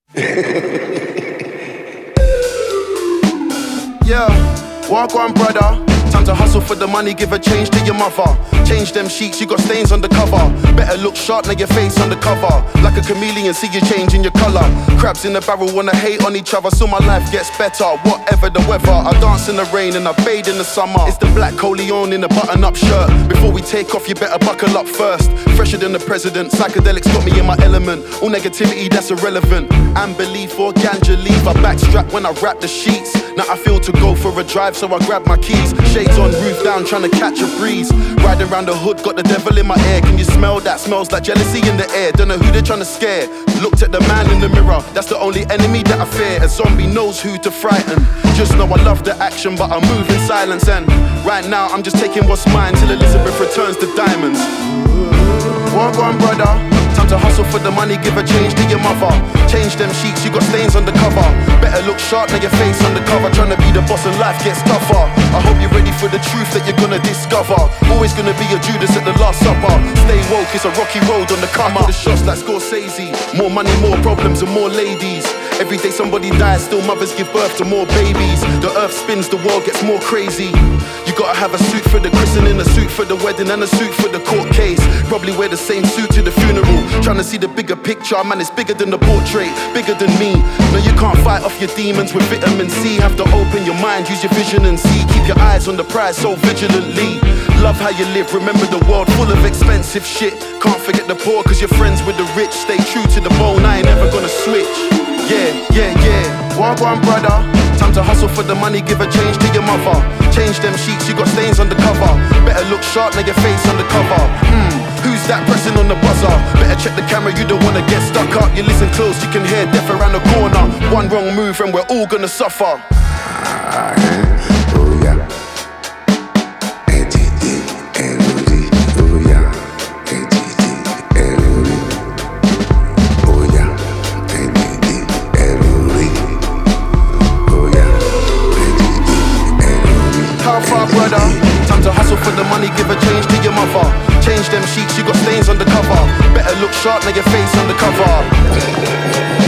Yeah, walk on, brother. Time to hustle for the money, give a change to your mother. Change them sheets, you got stains on the cover. Better look sharp, now your face on the cover. Like a chameleon, see you changing your color. Crabs in the barrel wanna hate on each other, so my life gets better, whatever the weather. I dance in the rain and I bathe in the summer. It's the black Coleon in a button-up shirt. Before we take off, you better buckle up first. Fresher than the president, psychedelics got me in my element. All negativity, that's irrelevant. And belief or ganja leave, I backstrap when I wrap the sheets. Now I feel to go for a drive, so I grab my keys. Shades on, roof down, trying to catch a breeze. Riding around the hood, got the devil in my ear. Can you smell that? Smells like jealousy in the air. Don't know who they're trying to scare. Looked at the man in the mirror, that's the only enemy that I fear. A zombie knows who to frighten. Just know I love the action, but I move in silence. And right now I'm just taking what's mine till Elizabeth returns the diamonds. Walk on, brother. Time to hustle for the money, give a change to your mother. Change them sheets, you got stains on the cover. Better look sharp, now your face on the cover. Trying to be the boss and life gets tougher. I hope you're ready for the truth that you're gonna discover. Always gonna be a Judas at the Last Supper. Stay woke, it's a rocky road on the come up. The shots like Scorsese. More money, more problems and more ladies. Every day somebody dies, still mothers give birth to more babies. The earth spins, the world gets more crazy. You gotta have a suit for the christening, a suit for the wedding, and a suit for the court case. Probably wear the same suit to the funeral. Trying to see the bigger picture, man, it's bigger than the portrait, bigger than me. No, you can't fight off your demons with vitamin C. Have to open your mind, use your vision and see. Keep your eyes on the prize so vigilantly. Love how you live, remember the world full of expensive shit. Can't forget the poor, cause you're friends with the rich. Stay true to the bone, I ain't never gonna switch. Yeah, yeah, yeah, walk on, brother. Time to hustle for the money, give a change to your mother. Change them sheets, you got stains on the cover. Better look sharp, now your face on the cover. Who's that pressing on the buzzer? Better check the camera, you don't wanna get stuck up. You listen close, you can hear death around the corner. One wrong move and we're all gonna suffer. How far, brother? Time to hustle for the money, give a change to your mother. Change them sheets, you got stains on the cover. Better look sharp, now your face on the cover.